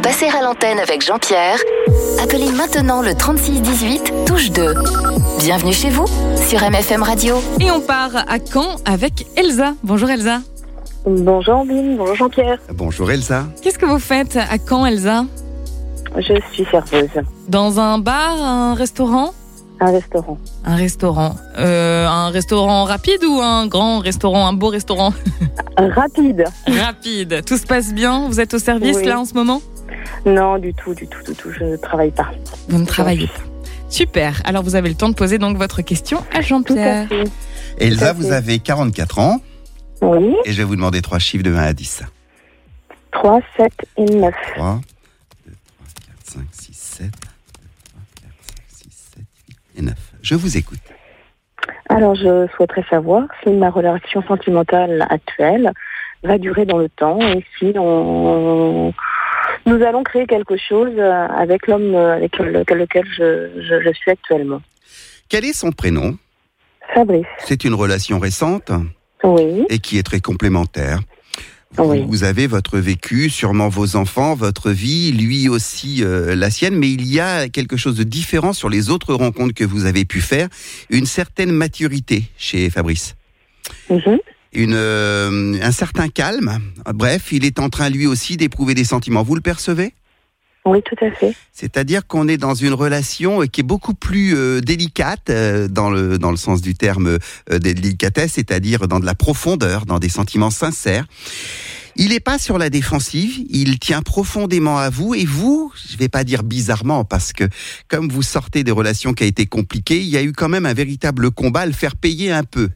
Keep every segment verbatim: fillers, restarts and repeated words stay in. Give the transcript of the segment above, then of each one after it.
passer à l'antenne avec Jean-Pierre, appelez maintenant le trente-six dix-huit, touche deux. Bienvenue chez vous, sur M F M Radio. Et on part à Caen avec Elsa. Bonjour Elsa. Bonjour Ambine, bonjour Jean-Pierre. Bonjour Elsa. Qu'est-ce que vous faites à Caen, Elsa ? Je suis serveuse. Dans un bar, un restaurant ? Un restaurant. Un restaurant. Euh, un restaurant rapide ou un grand restaurant, un beau restaurant ? Rapide. Rapide. Tout se passe bien ? Vous êtes au service Oui. là en ce moment ? Non, du tout, du tout, du tout. Je ne travaille pas. Vous ne travaillez pas. Super. Alors vous avez le temps de poser donc votre question à Jean-Pierre. Tout à fait. Elsa, Tout à vous fait. avez quarante-quatre ans Oui, et je vais vous demander trois chiffres de un à dix. trois, sept et neuf. trois, deux, trois, quatre, cinq, six, sept. deux, trois, quatre, cinq, six, sept, huit et neuf. Je vous écoute. Alors, je souhaiterais savoir si ma relation sentimentale actuelle va durer dans le temps et si on... nous allons créer quelque chose avec l'homme avec lequel je, je, je suis actuellement. Quel est son prénom ? Fabrice. C'est une relation récente Oui, et qui est très complémentaire. Vous, Oui. vous avez votre vécu, sûrement vos enfants, votre vie, lui aussi euh, la sienne, mais il y a quelque chose de différent sur les autres rencontres que vous avez pu faire, une certaine maturité chez Fabrice. Mhm. Une, euh, un certain calme. Bref, il est en train lui aussi d'éprouver des sentiments. Vous le percevez ? Oui, tout à fait. C'est-à-dire qu'on est dans une relation qui est beaucoup plus euh, délicate euh, dans le dans le sens du terme euh, des délicatesses, c'est-à-dire dans de la profondeur, dans des sentiments sincères. Il n'est pas sur la défensive, il tient profondément à vous et vous, je vais pas dire bizarrement parce que comme vous sortez des relations qui a été compliquées, il y a eu quand même un véritable combat à le faire payer un peu.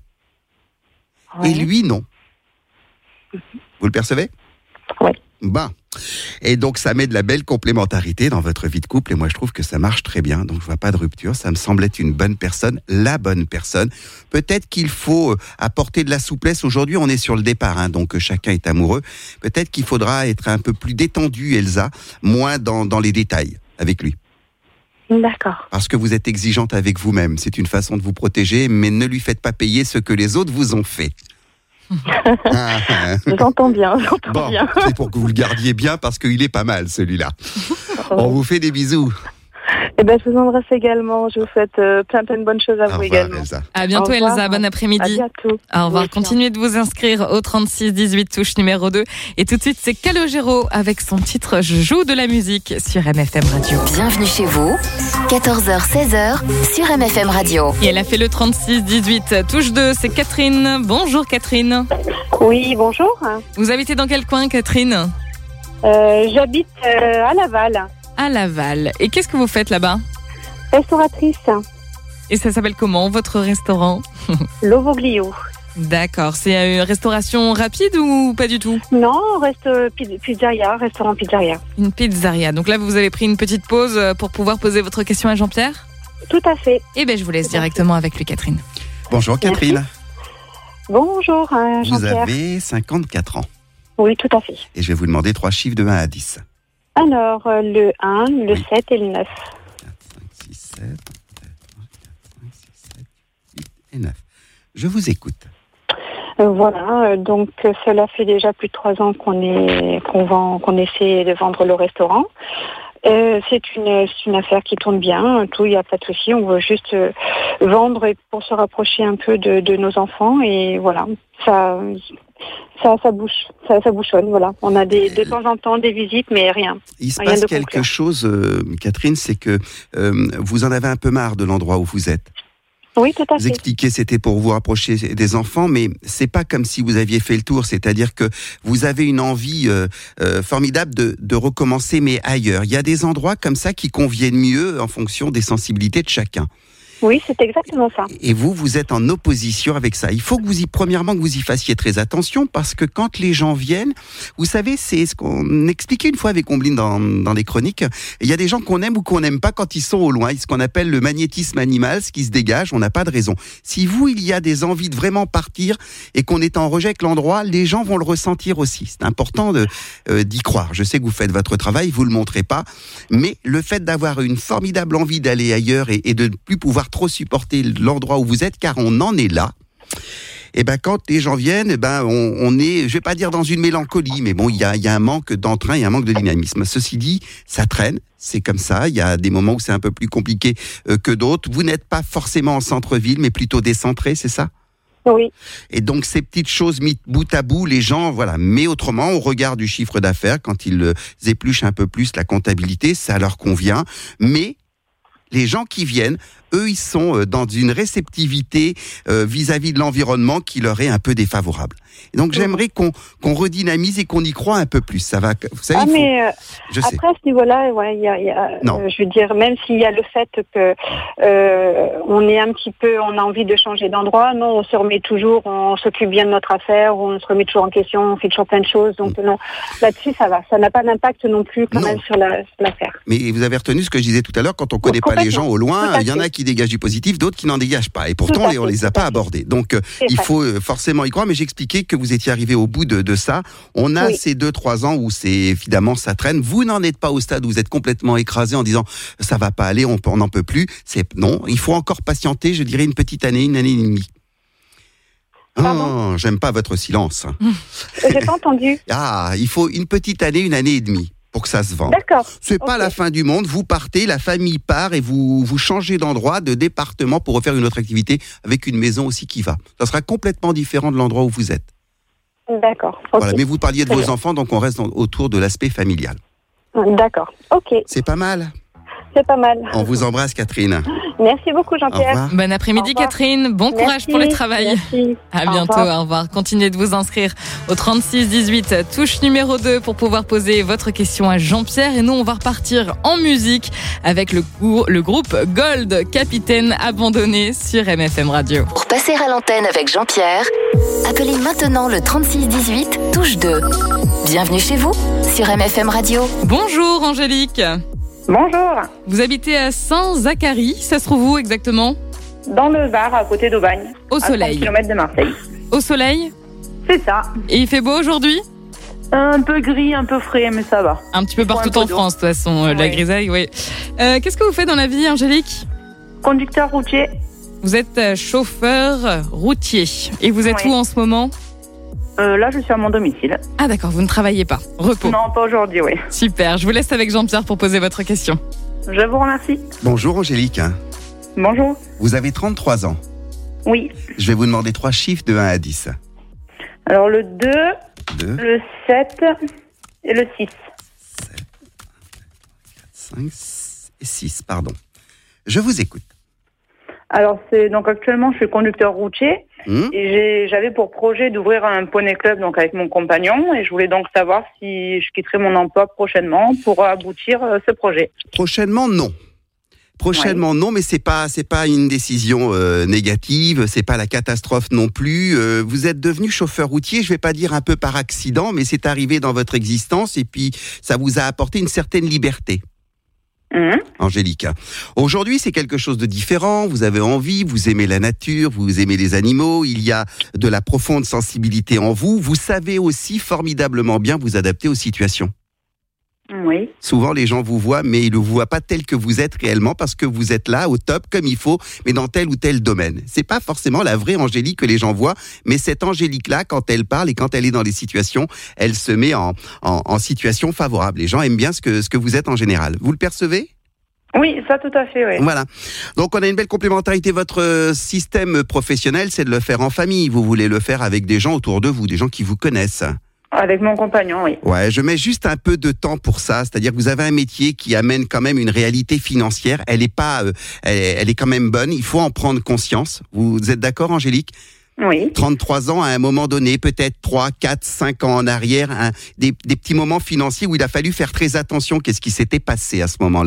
Ouais. Et lui, non. Vous le percevez ? Oui. Ben. Et donc, ça met de la belle complémentarité dans votre vie de couple. Et moi, je trouve que ça marche très bien. Donc, je vois pas de rupture. Ça me semble être une bonne personne, la bonne personne. Peut-être qu'il faut apporter de la souplesse. Aujourd'hui, on est sur le départ, hein, donc chacun est amoureux. Peut-être qu'il faudra être un peu plus détendu, Elsa, moins dans, dans les détails avec lui. D'accord. Parce que vous êtes exigeante avec vous-même. C'est une façon de vous protéger, mais ne lui faites pas payer ce que les autres vous ont fait. Ah, ah. J'entends bien, j'entends Bon, bien. c'est pour que vous le gardiez bien parce qu'il est pas mal celui-là. On vous fait des bisous. Eh ben, je vous embrasse également. Je vous souhaite euh, plein plein de bonnes choses à Au vous revoir également. Elsa. À bientôt Au revoir. Elsa, bon À après-midi. bientôt. Au revoir, Oui, continuez de vous inscrire au trente-six dix-huit, touche numéro deux. Et tout de suite, c'est Calogero avec son titre « Je joue de la musique » sur M F M Radio. Bienvenue chez vous, quatorze heures seize heures, sur M F M Radio. Et elle a fait le trente-six dix-huit, touche deux, c'est Catherine. Bonjour Catherine. Oui, bonjour. Vous habitez dans quel coin Catherine ? Euh, j'habite euh, à Laval, À Laval. Et qu'est-ce que vous faites là-bas ? restauratrice, Et ça s'appelle comment votre restaurant ? Lovoglio. D'accord, c'est une restauration rapide ou pas du tout ? Non, reste euh, pi- pizzeria, restaurant pizzeria. Une pizzeria. Donc là, vous avez pris une petite pause pour pouvoir poser votre question à Jean-Pierre ? Tout à fait. Eh bien, je vous laisse directement avec lui, Catherine. Bonjour Catherine. Bonjour, euh, Vous Jean-Pierre. avez cinquante-quatre ans. Oui, tout à fait. Et je vais vous demander trois chiffres de un à dix. Alors, euh, le un, le Oui. sept et le neuf. quatre, cinq, six, sept. quatre, cinq, six, sept, huit et neuf. Je vous écoute. Euh, voilà, euh, donc euh, cela fait déjà plus de trois ans qu'on est qu'on vend, qu'on essaie de vendre le restaurant. Euh, c'est une c'est une affaire qui tourne bien, tout, il n'y a pas de souci. On veut juste euh, vendre et pour se rapprocher un peu de, de nos enfants et voilà, ça ça ça bouge, ça ça bouchonne. Voilà, on a des de temps en temps des visites, mais rien. Il se Rien passe de quelque concluant. chose, euh, Catherine, c'est que euh, vous en avez un peu marre de l'endroit où vous êtes. Oui, tout à Vous fait. expliquez c'était pour vous rapprocher des enfants, mais c'est pas comme si vous aviez fait le tour. C'est-à-dire que vous avez une envie euh, euh, formidable de, de recommencer, mais ailleurs. Il y a des endroits comme ça qui conviennent mieux en fonction des sensibilités de chacun. Oui, c'est exactement ça. Et vous, vous êtes en opposition avec ça. Il faut que vous y, premièrement, que vous y fassiez très attention parce que quand les gens viennent, vous savez, c'est ce qu'on expliquait une fois avec Ombline dans, dans les chroniques. Il y a des gens qu'on aime ou qu'on n'aime pas quand ils sont au loin. Ce qu'on appelle le magnétisme animal, ce qui se dégage, on n'a pas de raison. Si vous, il y a des envies de vraiment partir et qu'on est en rejet avec l'endroit, les gens vont le ressentir aussi. C'est important de, euh, d'y croire. Je sais que vous faites votre travail, vous le montrez pas, mais le fait d'avoir une formidable envie d'aller ailleurs et, et de ne plus pouvoir trop supporter l'endroit où vous êtes, car on en est là, Et ben quand les gens viennent, eh ben on, on est, je vais pas dire dans une mélancolie, mais bon, il y a, il y a un manque d'entrain, il y a un manque de dynamisme. Ceci dit, ça traîne, c'est comme ça. Il y a des moments où c'est un peu plus compliqué euh, que d'autres. Vous n'êtes pas forcément en centre-ville, mais plutôt décentré, c'est ça ? Oui. Et donc ces petites choses mises bout à bout, les gens, voilà. Mais autrement, au regard du chiffre d'affaires, quand ils euh, épluchent un peu plus la comptabilité, ça leur convient. Mais les gens qui viennent, eux, ils sont dans une réceptivité euh, vis-à-vis de l'environnement qui leur est un peu défavorable. Et donc, j'aimerais qu'on, qu'on redynamise et qu'on y croit un peu plus. Ça va, vous savez, ah, il faut... mais euh, je après, sais. à ce niveau-là, ouais, y a, y a, euh, je veux dire, même s'il y a le fait que euh, on est un petit peu, on a envie de changer d'endroit, non, on se remet toujours, on s'occupe bien de notre affaire, on se remet toujours en question, on fait toujours plein de choses. Donc, mm. non, là-dessus, ça va. Ça n'a pas d'impact non plus, quand non. même, sur, la, sur l'affaire. Mais vous avez retenu ce que je disais tout à l'heure, quand on ne connaît pas les gens au loin, il y en a qui dégagent du positif, d'autres qui n'en dégagent pas. Et pourtant, on ne les a pas abordés. Donc, c'est il faut fait. forcément y croire. Mais j'expliquais que vous étiez arrivé au bout de, de ça. On a oui. ces deux, trois ans où c'est évidemment ça traîne. Vous n'en êtes pas au stade où vous êtes complètement écrasé en disant ça va pas aller, on n'en peut plus. C'est non, il faut encore patienter. Je dirais une petite année, une année et demie. Oh, j'aime pas votre silence. J'ai pas entendu. Ah, il faut une petite année, une année et demie pour que ça se vende. D'accord. C'est okay. pas la fin du monde. Vous partez, la famille part et vous vous changez d'endroit, de département pour refaire une autre activité avec une maison aussi qui va. Ça sera complètement différent de l'endroit où vous êtes. D'accord. Okay. Voilà, mais vous parliez de Très vos bien. enfants, donc on reste dans, autour de l'aspect familial. D'accord. Ok. C'est pas mal. C'est pas mal. On vous embrasse, Catherine. Merci beaucoup, Jean-Pierre. Bon après-midi, Catherine. Bon Merci. courage pour le travail. Merci. À bientôt. Au revoir. Au revoir. Continuez de vous inscrire au trente-six dix-huit, touche numéro deux pour pouvoir poser votre question à Jean-Pierre. Et nous, on va repartir en musique avec le, le groupe Gold, Capitaine Abandonné sur M F M Radio. Pour passer à l'antenne avec Jean-Pierre, appelez maintenant le trente-six dix-huit, touche deux. Bienvenue chez vous sur M F M Radio. Bonjour Angélique. Bonjour. Vous habitez à Saint-Zacharie, ça se trouve où exactement ? Dans le Var, à côté d'Aubagne. Au soleil. À trente kilomètres de Marseille. Au soleil ? C'est ça. Et il fait beau aujourd'hui ? Un peu gris, un peu frais, mais ça va. Un petit peu partout en France, de toute façon, oui. La grisaille, oui. Euh, qu'est-ce que vous faites dans la vie, Angélique ? Conducteur routier. Vous êtes chauffeur routier. Et vous êtes oui. où en ce moment ? Euh, là, je suis à mon domicile. Ah d'accord, vous ne travaillez pas. Repos. Non, pas aujourd'hui, oui. Super, je vous laisse avec Jean-Pierre pour poser votre question. Je vous remercie. Bonjour Angélique. Bonjour. Vous avez trente-trois ans. Oui. Je vais vous demander trois chiffres de un à dix. Alors le deux, deux. Le sept et le six. sept, cinq et six, pardon. Je vous écoute. Alors, c'est donc actuellement, je suis conducteur routier mmh. et j'ai, j'avais pour projet d'ouvrir un poney club donc avec mon compagnon et je voulais donc savoir si je quitterais mon emploi prochainement pour aboutir à ce projet. Prochainement, non. Prochainement, ouais. non, mais c'est pas c'est pas une décision euh, négative, c'est pas la catastrophe non plus. Euh, vous êtes devenu chauffeur routier, je vais pas dire un peu par accident, mais c'est arrivé dans votre existence et puis ça vous a apporté une certaine liberté. Mmh. Angélique. Aujourd'hui, c'est quelque chose de différent. Vous avez envie, vous aimez la nature, vous aimez les animaux. Il y a de la profonde sensibilité en vous. Vous savez aussi formidablement bien vous adapter aux situations. Oui. Souvent, les gens vous voient, mais ils ne vous voient pas tel que vous êtes réellement parce que vous êtes là, au top, comme il faut, mais dans tel ou tel domaine. C'est pas forcément la vraie Angélique que les gens voient, mais cette Angélique-là, quand elle parle et quand elle est dans des situations, elle se met en, en, en situation favorable. Les gens aiment bien ce que, ce que vous êtes en général. Vous le percevez ? Oui, ça tout à fait, oui. Voilà. Donc, on a une belle complémentarité. Votre système professionnel, c'est de le faire en famille. Vous voulez le faire avec des gens autour de vous, des gens qui vous connaissent. Avec mon compagnon, oui. Ouais, je mets juste un peu de temps pour ça. C'est-à-dire que vous avez un métier qui amène quand même une réalité financière. Elle est pas, euh, elle, elle est quand même bonne. Il faut en prendre conscience. Vous êtes d'accord, Angélique ? Oui. trente-trois ans, à un moment donné, peut-être trois, quatre, cinq ans en arrière, un, des, des petits moments financiers où il a fallu faire très attention. Qu'est-ce qui s'était passé à ce moment-là ?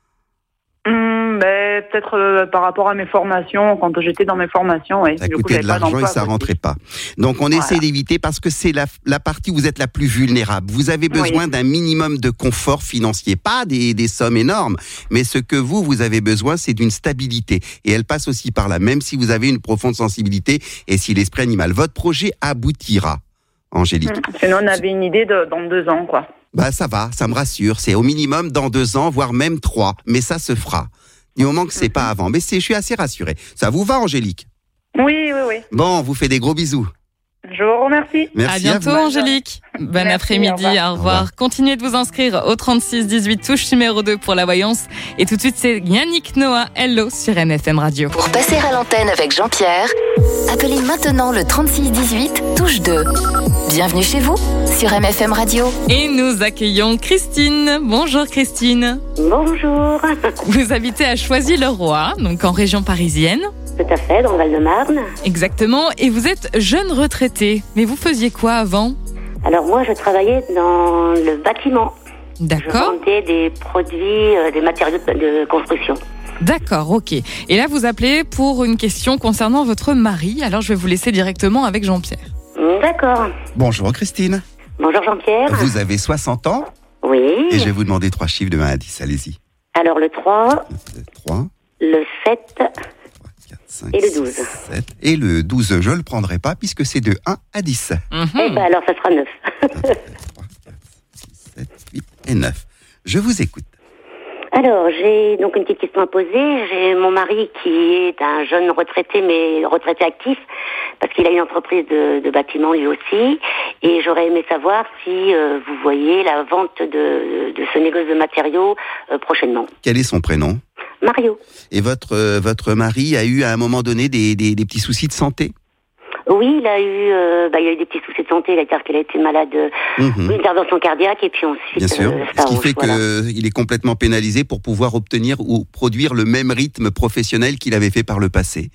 Mmh, ben, peut-être euh, par rapport à mes formations, quand j'étais dans mes formations, oui. Ça coûtait de l'argent et ça rentrait pas. Donc on voilà. essaie d'éviter parce que c'est la, la partie où vous êtes la plus vulnérable. Vous avez besoin oui. d'un minimum de confort financier, pas des, des sommes énormes, mais ce que vous, vous avez besoin, c'est d'une stabilité. Et elle passe aussi par là, même si vous avez une profonde sensibilité et si l'esprit animal. Votre projet aboutira, Angélique. Mmh. Sinon on avait une idée de, dans deux ans, quoi. Bah ça va, ça me rassure. C'est au minimum dans deux ans, voire même trois. Mais ça se fera. Du moment que c'est mm-hmm. pas avant. Mais c'est, je suis assez rassuré. Ça vous va, Angélique ? Oui, oui, oui. Bon, on vous fait des gros bisous. Je vous remercie. Merci à bientôt, à vous. Angélique. Bon Merci, après-midi, au revoir. au revoir. Au revoir. Continuez de vous inscrire au trente-six dix-huit, touche numéro deux pour la voyance. Et tout de suite, c'est Yannick Noah, Hello, sur M F M Radio. Pour passer à l'antenne avec Jean-Pierre, appelez maintenant le trente-six dix-huit, touche deux. Bienvenue chez vous, sur M F M Radio. Et nous accueillons Christine. Bonjour Christine. Bonjour. Vous habitez à Choisy-le-Roi, donc en région parisienne. Tout à fait, dans le Val-de-Marne. Exactement. Et vous êtes jeune retraité. Mais vous faisiez quoi avant? Alors moi, je travaillais dans le bâtiment. Je D'accord. vendais des produits, euh, des matériaux de, de construction. D'accord, ok. Et là, vous appelez pour une question concernant votre mari. Alors, je vais vous laisser directement avec Jean-Pierre. D'accord. Bonjour Christine. Bonjour Jean-Pierre. Vous avez soixante ans Oui. et je vais vous demander trois chiffres de un à dix. Allez-y. Alors le trois, trois, le sept quatre, cinq, et le douze. sept. Et le douze, je ne le prendrai pas puisque c'est de un à dix. Mhm. Eh ben alors, ça sera neuf. un, deux, trois, quatre, six, sept, huit et neuf. Je vous écoute. Alors, j'ai donc une petite question à poser. J'ai mon mari qui est un jeune retraité, mais retraité actif, parce qu'il a une entreprise de, de bâtiment lui aussi. Et j'aurais aimé savoir si euh, vous voyez la vente de, de ce négoce de matériaux euh, prochainement. Quel est son prénom? Mario. Et votre, euh, votre mari a eu à un moment donné des, des, des petits soucis de santé? Oui, il a eu, euh, bah, il a eu des petits soucis de santé. Il a dit qu'il a été malade, euh, Mhm. une intervention cardiaque, et puis ensuite, Bien sûr. euh, ça Ce qui rouge, fait voilà. qu'il est complètement pénalisé pour pouvoir obtenir ou produire le même rythme professionnel qu'il avait fait par le passé.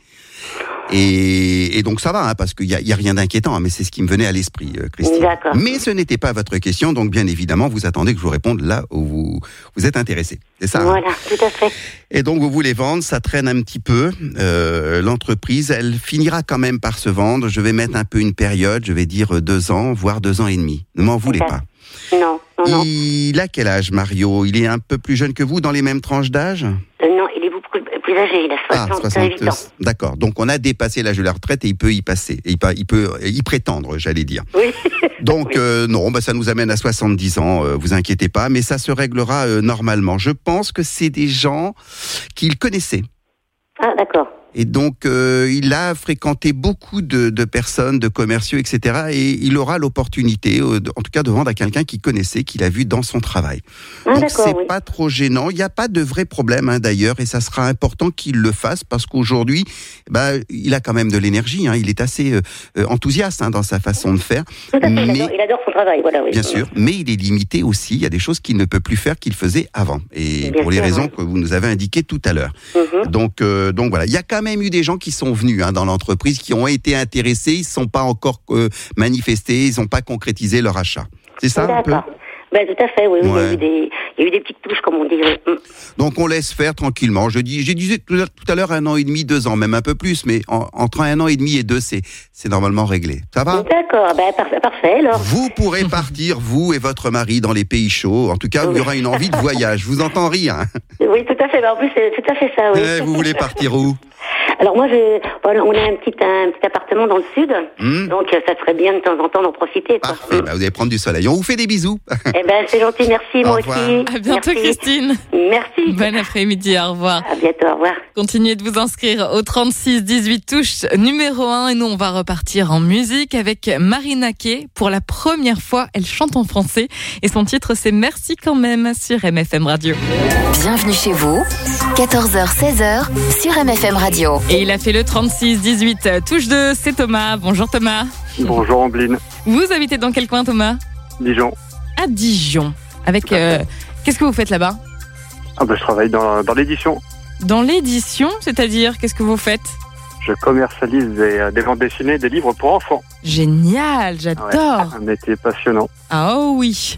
Et, et donc ça va, hein, parce qu'il n'y a, il y a rien d'inquiétant, hein, mais c'est ce qui me venait à l'esprit, euh, Christine. D'accord. Mais ce n'était pas votre question, donc bien évidemment, vous attendez que je vous réponde là où vous, vous êtes intéressé. C'est ça, hein? Voilà, tout à fait. Et donc vous voulez vendre, ça traîne un petit peu. Euh, l'entreprise, elle finira quand même par se vendre. Je vais mettre un peu une période, je vais dire deux ans, voire deux ans et demi. Ne m'en voulez D'accord. pas. Non, non, non. Il a quel âge, Mario? Il est un peu plus jeune que vous, dans les mêmes tranches d'âge? Euh, non, il est beaucoup plus, plus âgé. Il a Ah, soixante-huit ans. D'accord. Donc on a dépassé l'âge de la retraite et il peut y passer. Et il peut, il peut y prétendre, j'allais dire. Oui. Donc Oui. euh, non, bah, ça nous amène à soixante-dix ans, euh, vous inquiétez pas, mais ça se réglera euh, normalement. Je pense que c'est des gens qu'il connaissait. Ah, d'accord. Et donc, euh, il a fréquenté beaucoup de, de personnes, de commerciaux, et cetera. Et il aura l'opportunité, euh, de- en tout cas, de vendre à quelqu'un qu'il connaissait, qu'il a vu dans son travail. Ah, donc, d'accord, c'est oui. pas trop gênant. Il n'y a pas de vrai problème, hein, d'ailleurs, et ça sera important qu'il le fasse parce qu'aujourd'hui, bah, il a quand même de l'énergie. Hein, il est assez euh, euh, enthousiaste hein, dans sa façon de faire. Tout à fait, il, Mais- adore, il adore son travail, voilà, oui. Bien sûr, mais il est limité aussi. Il y a des choses qu'il ne peut plus faire qu'il faisait avant, et Bien pour les sûr, raisons ouais. que vous nous avez indiquées tout à l'heure. Mhm. Donc, euh, donc voilà, il y a quand même eu des gens qui sont venus hein, dans l'entreprise, qui ont été intéressés, ils ne sont pas encore euh, manifestés, ils n'ont pas concrétisé leur achat. C'est ça un peu? D'accord. Ben, tout à fait, oui. oui, Il, y a Ouais. eu des, il y a eu des petites touches, comme on dit. Oui. Mm. Donc on laisse faire tranquillement. Je dis, j'ai disais tout à tout à l'heure un an et demi, deux ans, même un peu plus, mais en- entre un an et demi et deux, c'est c'est normalement réglé. Ça va? D'accord, ben, par- parfait, alors. Vous pourrez partir, vous et votre mari, dans les pays chauds. En tout cas, il y aura une envie de voyage. Je vous entends rire. Oui, tout à fait. Ben, en plus, c'est tout à fait ça, oui. Eh, vous voulez partir où? Alors, moi, je, voilà, on a un petit, un petit appartement dans le sud, Hmm. donc euh, ça serait bien de temps en temps d'en profiter, quoi. Parfait, bah, vous allez prendre du soleil. On vous fait des bisous. Eh ben, c'est gentil, merci, Au moi revoir. aussi. À bientôt, Merci. Christine. Merci. Bon après-midi, au revoir. À bientôt, au revoir. Continuez de vous inscrire au trente-six dix-huit, touche numéro un. Et nous, on va repartir en musique avec Marina Kaye. Pour la première fois, elle chante en français. Et son titre, c'est Merci quand même sur M F M Radio. Bienvenue chez vous, quatorze heures seize heures, sur M F M Radio. Et il a fait le trente-six dix-huit, touche deux. C'est Thomas. Bonjour Thomas. Bonjour Ambline, Vous habitez dans quel coin, Thomas? Dijon. À Dijon. Avec, euh, qu'est-ce que vous faites là-bas? Ah ben, je travaille dans, dans l'édition. Dans l'édition, c'est-à-dire, qu'est-ce que vous faites? Je commercialise des, des bandes dessinées, des livres pour enfants. Génial, Ouais, j'adore. un métier passionnant. Ah oh oui.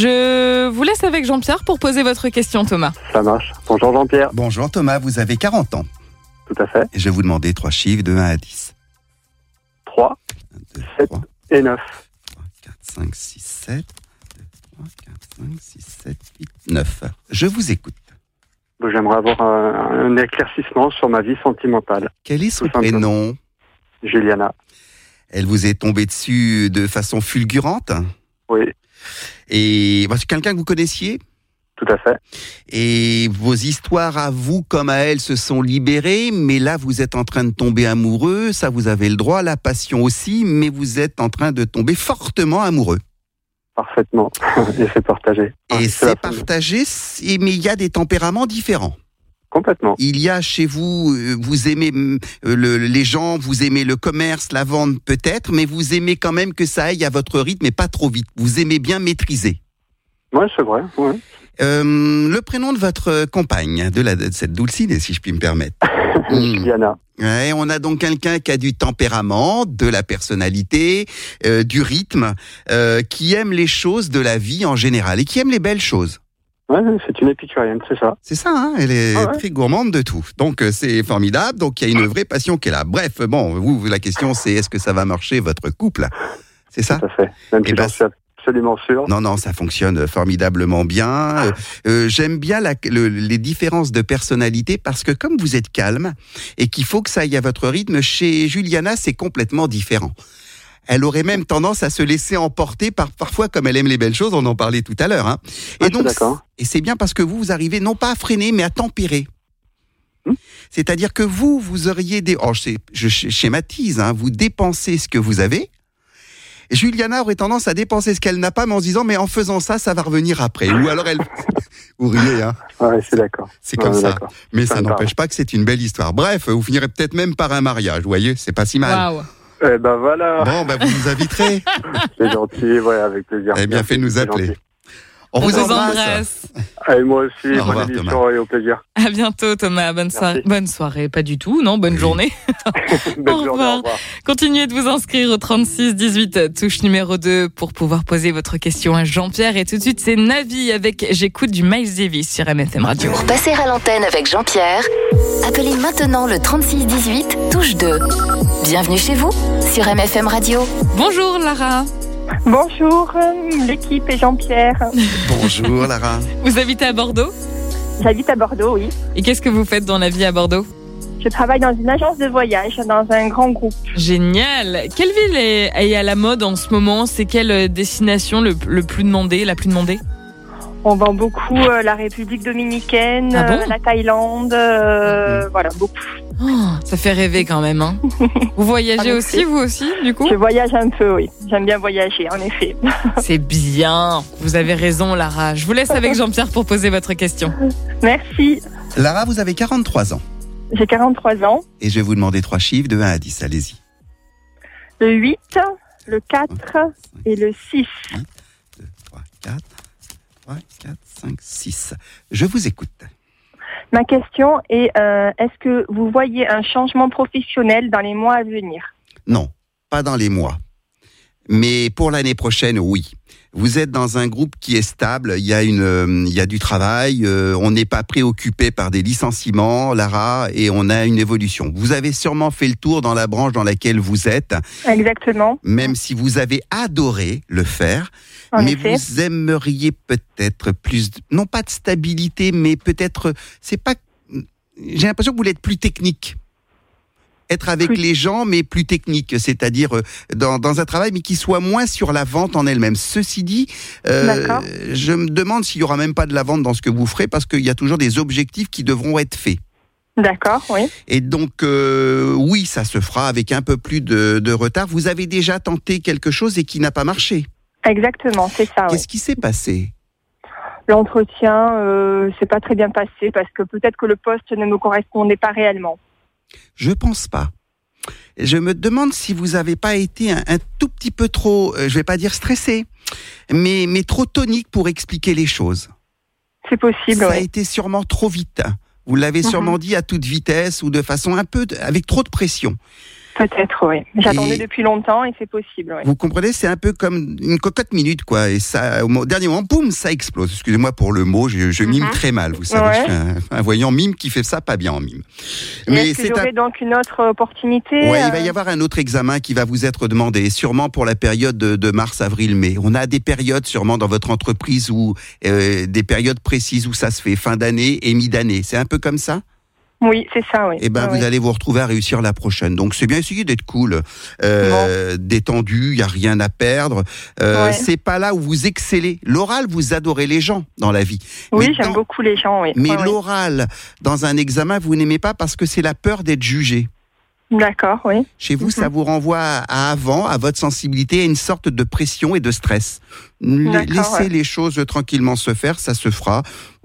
Je vous laisse avec Jean-Pierre pour poser votre question, Thomas. Ça marche. Bonjour Jean-Pierre. Bonjour Thomas, vous avez quarante ans. Tout à fait. Et je vais vous demander trois chiffres de un à dix. trois, un, deux, Sept. trois, et neuf. trois, quatre, cinq, six, sept. deux, trois, quatre, cinq, six, sept, huit, neuf. Je vous écoute. Bon, J'aimerais avoir un, un éclaircissement sur ma vie sentimentale. Quel est son Tout simplement. prénom? Juliana. Elle vous est tombée dessus de façon fulgurante? Oui. Et bah, c'est quelqu'un que vous connaissiez? Tout à fait. Et vos histoires à vous comme à elle se sont libérées, mais là vous êtes en train de tomber amoureux, ça vous avez le droit, la passion aussi, mais vous êtes en train de tomber fortement amoureux. Parfaitement. Et c'est partagé. Et c'est, c'est partagé, mais il y a des tempéraments différents. Complètement. Il y a chez vous, vous aimez le, les gens, vous aimez le commerce, la vente peut-être, mais vous aimez quand même que ça aille à votre rythme et pas trop vite. Vous aimez bien maîtriser. Oui, c'est vrai. Ouais. Euh, le prénom de votre compagne, de, la, de cette Dulcinée, si je puis me permettre. Juliana. Ouais, on a donc quelqu'un qui a du tempérament, de la personnalité, euh, du rythme, euh, qui aime les choses de la vie en général et qui aime les belles choses. Ouais, c'est une épicurienne, c'est ça. C'est ça, hein, elle est ah ouais. très gourmande de tout. Donc euh, c'est formidable, donc il y a une vraie passion qui est là. Bref, bon, vous, la question c'est est-ce que ça va marcher votre couple ? C'est ça ? Tout à fait, même si j'en suis absolument sûr. Non, non, ça fonctionne formidablement bien. Euh, euh, j'aime bien la, le, les différences de personnalité parce que comme vous êtes calme et qu'il faut que ça aille à votre rythme, chez Juliana c'est complètement différent. Elle aurait même tendance à se laisser emporter par, parfois comme elle aime les belles choses, on en parlait tout à l'heure. Hein. Et ah, donc, d'accord. Et c'est bien parce que vous, vous arrivez non pas à freiner, mais à tempérer. Hum. C'est-à-dire que vous, vous auriez des... Oh, je, je schématise, hein, vous dépensez ce que vous avez. Juliana aurait tendance à dépenser ce qu'elle n'a pas, mais en se disant, mais en faisant ça, ça va revenir après. Ou alors elle... Vous riez, hein. Ouais, c'est d'accord. C'est comme ouais, ça. D'accord. Mais ça, ça n'empêche pas que c'est une belle histoire. Bref, vous finirez peut-être même par un mariage, vous voyez, c'est pas si mal. Waouh. Eh ben voilà. Bon, ben vous nous inviterez. C'est gentil, ouais, avec plaisir. Eh bien, fait nous appeler. On, On vous embrasse. embrasse. Et moi aussi, au revoir, bonne émission et au plaisir. À bientôt Thomas, bonne soirée. Bonne soirée, pas du tout, non, bonne oui. journée. Bonne au, journée, revoir. au revoir. Continuez de vous inscrire au trente-six dix-huit, touche numéro deux pour pouvoir poser votre question à Jean-Pierre. Et tout de suite, c'est Navi avec J'écoute du Miles Davis sur M F M Radio. Pour passer à l'antenne avec Jean-Pierre, appelez maintenant le trente-six dix-huit, touche deux. Bienvenue chez vous sur M F M Radio. Bonjour Lara. Bonjour, l'équipe et Jean-Pierre. Bonjour Lara. Vous habitez à Bordeaux ? J'habite à Bordeaux, oui. Et qu'est-ce que vous faites dans la vie à Bordeaux ? Je travaille dans une agence de voyage, dans un grand groupe. Génial. Quelle ville est, est à la mode en ce moment ? C'est quelle destination le, le plus demandée, la plus demandée ? On vend beaucoup euh, la République dominicaine, Ah bon euh, la Thaïlande, euh, mmh. voilà, beaucoup. Oh, ça fait rêver quand même, hein. Vous voyagez aussi, fait. Vous aussi, du coup ? Je voyage un peu, oui. J'aime bien voyager, en effet. C'est bien. Vous avez raison, Lara. Je vous laisse avec Jean-Pierre pour poser votre question. Merci. Lara, vous avez quarante-trois ans. J'ai quarante-trois ans. Et je vais vous demander trois chiffres de un à dix. Allez-y. Le huit, le quatre et le six. huit, deux, trois, quatre. trois, quatre, cinq, six. Je vous écoute. Ma question est, euh, est-ce que vous voyez un changement professionnel dans les mois à venir ? Non, pas dans les mois. Mais pour l'année prochaine, oui. Vous êtes dans un groupe qui est stable, il y a, une, euh, il y a du travail, euh, on n'est pas préoccupé par des licenciements, Lara, et on a une évolution. Vous avez sûrement fait le tour dans la branche dans laquelle vous êtes. Exactement. Même si vous avez adoré le faire, en mais effet. Vous aimeriez peut-être plus, de, non pas de stabilité, mais peut-être, c'est pas, j'ai l'impression que vous voulez être plus technique. Être avec oui. les gens, mais plus technique, c'est-à-dire dans, dans un travail, mais qui soit moins sur la vente en elle-même. Ceci dit, euh, je me demande s'il n'y aura même pas de la vente dans ce que vous ferez, parce qu'il y a toujours des objectifs qui devront être faits. D'accord, oui. Et donc, euh, oui, ça se fera avec un peu plus de, de retard. Vous avez déjà tenté quelque chose et qui n'a pas marché. Exactement, c'est ça. Qu'est-ce oui. qui s'est passé ? L'entretien euh, s'est pas très bien passé, parce que peut-être que le poste ne me correspondait pas réellement. Je pense pas. Je me demande si vous n'avez pas été un, un tout petit peu trop, euh, je vais pas dire stressé, mais, mais trop tonique pour expliquer les choses. C'est possible, Ça oui. a été sûrement trop vite. Vous l'avez mm-hmm. sûrement dit à toute vitesse ou de façon un peu, avec trop de pression. Peut-être, oui. J'attendais et depuis longtemps et c'est possible, oui. Vous comprenez, c'est un peu comme une cocotte minute, quoi. Et ça, au dernier moment, boum, ça explose. Excusez-moi pour le mot, je, je mime mm-hmm. très mal, vous savez. Ouais. Je suis un, un voyant mime qui fait ça pas bien en mime. Mais est-ce que j'aurai un... donc une autre opportunité ? Oui, euh... il va y avoir un autre examen qui va vous être demandé, sûrement pour la période de, de mars, avril, mai. On a des périodes sûrement dans votre entreprise où euh, des périodes précises où ça se fait, fin d'année et mi-d'année. C'est un peu comme ça ? Oui, c'est ça, oui. Eh ben, oui, vous oui. allez vous retrouver à réussir la prochaine. Donc, c'est bien essayer d'être cool, euh, bon. détendu, il n'y a rien à perdre. Euh, ouais. C'est pas là où vous excellez. L'oral, vous adorez les gens dans la vie. Oui, mais j'aime dans... beaucoup les gens, oui. Mais ouais, l'oral, ouais. dans un examen, vous n'aimez pas parce que c'est la peur d'être jugé. D'accord, oui. Chez vous, mm-hmm. ça vous renvoie à avant, à votre sensibilité, à une sorte de pression et de stress. Laissez ouais. les choses tranquillement se faire, ça se fera.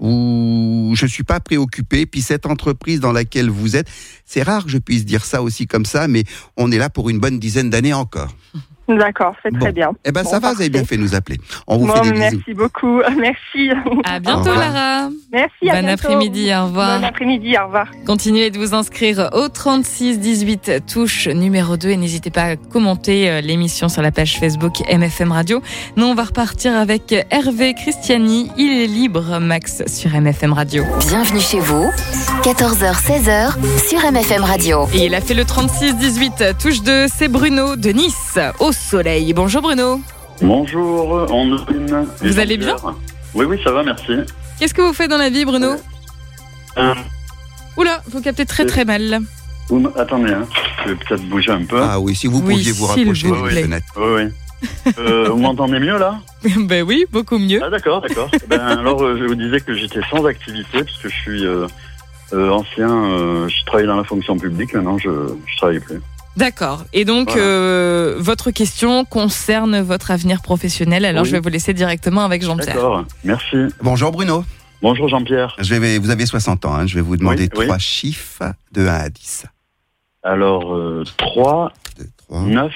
Ou je suis pas préoccupé. Puis cette entreprise dans laquelle vous êtes, c'est rare que je puisse dire ça aussi comme ça, mais on est là pour une bonne dizaine d'années encore. D'accord, c'est bon. très bien. Eh ben bon, ça va, parfait. vous avez bien fait de nous appeler. On vous bon, fait des merci bisous. Merci beaucoup, merci. À bientôt Lara. Merci, à Bon bientôt. après-midi, au revoir. Bon après-midi, au revoir. Continuez de vous inscrire au trente-six dix-huit, touche numéro deux, et n'hésitez pas à commenter l'émission sur la page Facebook M F M Radio. Nous, on va repartir avec Hervé Christiani, Il est libre, Max, sur M F M Radio. Bienvenue chez vous, quatorze heures seize heures, sur M F M Radio. Et il a fait le trente-six dix-huit, touche deux, c'est Bruno de Nice, au soleil. Bonjour Bruno. Bonjour, Andrine. Vous allez bien ? Oui, oui, ça va, merci. Qu'est-ce que vous faites dans la vie, Bruno ? euh, Oula, vous captez très très mal. Vous, attendez, hein, je vais peut-être bouger un peu. Ah oui, si vous oui, pouviez vous rapprocher de la fenêtre. Oui, oui. Euh, vous m'entendez mieux là ? Ben oui, beaucoup mieux. Ah d'accord, d'accord. ben, alors, euh, je vous disais que j'étais sans activité, parce que je suis euh, euh, ancien, euh, je travaille dans la fonction publique, maintenant je ne travaille plus. D'accord. Et donc, voilà. euh, votre question concerne votre avenir professionnel. Alors, oui. je vais vous laisser directement avec Jean-Pierre. D'accord. Merci. Bonjour Bruno. Bonjour Jean-Pierre. Je vais, vous avez soixante ans. Hein. Je vais vous demander oui, trois oui. chiffres de un à dix. Alors, euh, trois, deux, trois, neuf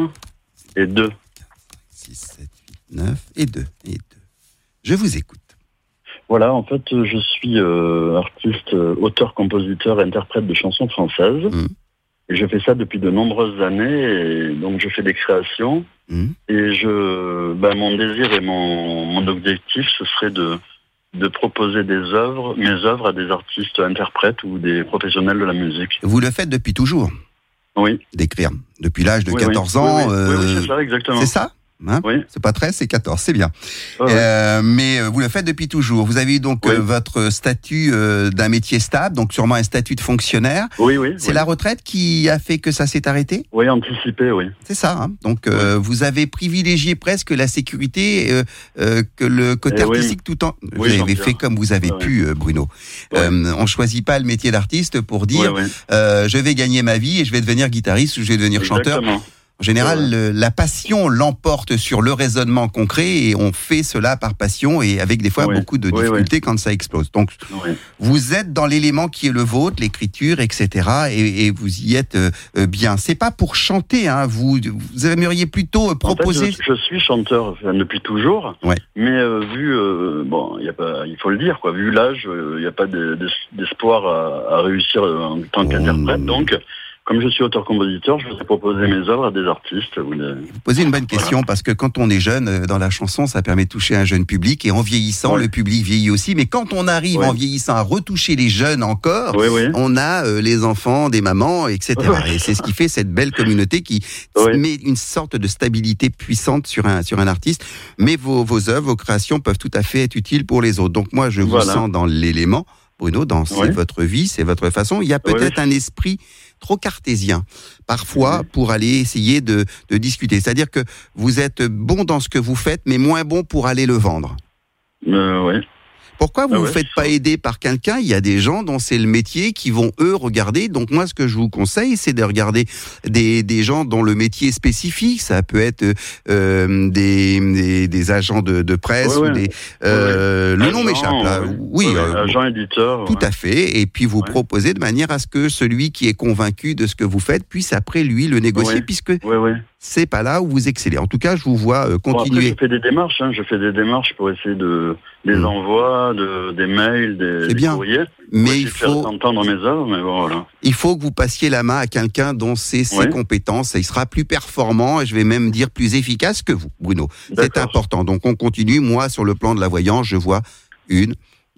et deux. six, sept, huit, neuf et deux. Et deux. Je vous écoute. Voilà, en fait, je suis euh, artiste, auteur, compositeur, interprète de chansons françaises. Mmh. Et je fais ça depuis de nombreuses années, et donc je fais des créations. Mmh. Et je, ben, mon désir et mon, mon objectif, ce serait de, de proposer des œuvres, mes œuvres à des artistes interprètes ou des professionnels de la musique. Vous le faites depuis toujours ? Oui. D'écrire. Depuis l'âge de oui, quatorze oui. ans Oui, oui. Euh, oui, oui, c'est ça, exactement. C'est ça ? Hein oui. C'est pas treize, c'est quatorze, c'est bien. Oh, euh, oui. Mais vous le faites depuis toujours. Vous avez eu donc oui. euh, votre statut euh, d'un métier stable, donc sûrement un statut de fonctionnaire. Oui, oui. C'est oui. la retraite qui a fait que ça s'est arrêté ? Oui, anticipé, oui. C'est ça. Hein donc euh, oui. vous avez privilégié presque la sécurité euh, euh, que le côté Et artistique oui. tout en. Vous oui, avez fait comme vous avez oui. pu, euh, Bruno. Oui. Euh, on choisit pas le métier d'artiste pour dire oui, oui. Euh, je vais gagner ma vie et je vais devenir guitariste ou je vais devenir Exactement. chanteur. En général, ouais. le, la passion l'emporte sur le raisonnement concret et on fait cela par passion et avec des fois oui. beaucoup de oui, difficultés oui. quand ça explose. Donc, oui. vous êtes dans l'élément qui est le vôtre, l'écriture, et cetera. Et, et vous y êtes euh, bien. C'est pas pour chanter, hein. Vous, vous aimeriez plutôt proposer. En fait, je, je suis chanteur enfin, depuis toujours, ouais. mais euh, vu, euh, bon, y a pas, il faut le dire, quoi. Vu l'âge, il euh, n'y a pas de, de, d'espoir à, à réussir en tant qu'interprète, mmh. donc. Comme je suis auteur-compositeur, je vais proposer mes œuvres à des artistes. Ou des... Vous posez une bonne question, voilà. Parce que quand on est jeune, dans la chanson, ça permet de toucher un jeune public, et en vieillissant, oui. le public vieillit aussi. Mais quand on arrive oui. en vieillissant à retoucher les jeunes encore, oui, oui. on a euh, les enfants, des mamans, et cetera. Oui. Et c'est ce qui fait cette belle communauté qui oui. met une sorte de stabilité puissante sur un, sur un artiste. Mais vos, vos œuvres, vos créations peuvent tout à fait être utiles pour les autres. Donc moi, je vous voilà. sens dans l'élément. Bruno, dans c'est oui. votre vie, c'est votre façon. Il y a peut-être oui. un esprit trop cartésien, parfois, oui. pour aller essayer de, de discuter. C'est-à-dire que vous êtes bon dans ce que vous faites, mais moins bon pour aller le vendre. Euh, oui. Pourquoi vous ne ah vous ouais, faites pas aider par quelqu'un ? Il y a des gens dont c'est le métier qui vont, eux, regarder. Donc moi, ce que je vous conseille, c'est de regarder des, des gens dont le métier est spécifique. Ça peut être euh, des, des, des agents de, de presse ouais, ou ouais. des... Euh, ouais. le nom m'échappe, là. Ouais. Oui, ouais, euh, agent éditeur. Tout ouais. à fait. Et puis vous ouais. proposez de manière à ce que celui qui est convaincu de ce que vous faites puisse après, lui, le négocier, ouais. puisque... Ouais, ouais. c'est pas là où vous excellez. En tout cas, je vous vois euh, continuer. Bon, après, je fais des démarches, hein. je fais des démarches pour essayer de des mmh. envois, de, des mails, des, des bien. courriers. Mais il faut entendre mes œuvres, mais bon, voilà. Il faut que vous passiez la main à quelqu'un dont c'est ses oui. compétences. Et il sera plus performant et je vais même dire plus efficace que vous, Bruno. C'est important. Donc on continue. Moi, sur le plan de la voyance, je vois une, deux,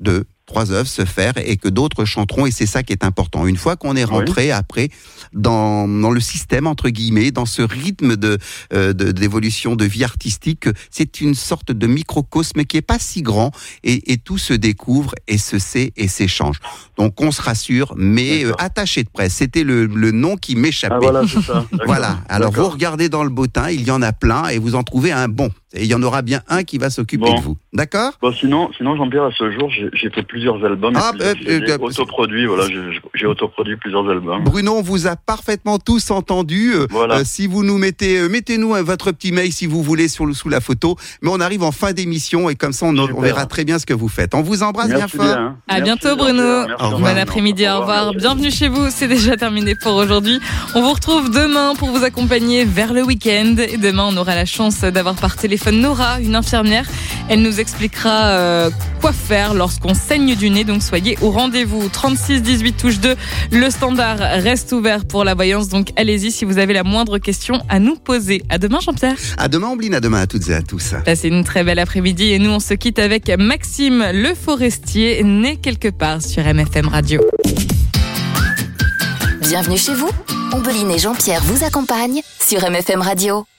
trois œuvres se faire et que d'autres chanteront, et c'est ça qui est important. Une fois qu'on est rentré oui. après dans, dans le système, entre guillemets, dans ce rythme de, euh, de, d'évolution de vie artistique, c'est une sorte de microcosme qui est pas si grand, et, et tout se découvre et se sait et s'échange. Donc on se rassure, mais euh, attaché de presse, c'était le, le nom qui m'échappait. Ah, voilà, c'est ça. Voilà. Alors D'accord. vous regardez dans le bottin, il y en a plein et vous en trouvez un bon. Et il y en aura bien un qui va s'occuper bon. de vous. D'accord ? Bon, sinon, sinon Jean-Pierre, à ce jour, j'ai, j'ai fait plusieurs albums. Ah, plusieurs euh, euh, autoproduits, voilà, j'ai, j'ai autoproduit plusieurs albums. Bruno, on vous a parfaitement tous entendus. Voilà. Euh, si vous nous mettez, euh, mettez-nous euh, votre petit mail si vous voulez sur le, sous la photo. Mais on arrive en fin d'émission et comme ça, on, on verra très bien ce que vous faites. On vous embrasse Merci bien fort. Bien. À Merci bientôt, Bruno. Merci, au revoir. Bon après-midi, au revoir. Au revoir. Bienvenue chez vous. C'est déjà terminé pour aujourd'hui. On vous retrouve demain pour vous accompagner vers le week-end. Et demain, on aura la chance d'avoir par téléphone Nora, une infirmière. Elle nous expliquera euh, quoi faire lorsqu'on saigne du nez. Donc soyez au rendez-vous. trente-six dix-huit touche deux. Le standard reste ouvert pour la voyance. Donc allez-y si vous avez la moindre question à nous poser. À demain, Jean-Pierre. À demain, Ombline. À demain à toutes et à tous. Passez une très belle après-midi. Et nous, on se quitte avec Maxime Le Forestier, né quelque part sur M F M Radio. Bienvenue chez vous. Ombeline et Jean-Pierre vous accompagnent sur M F M Radio.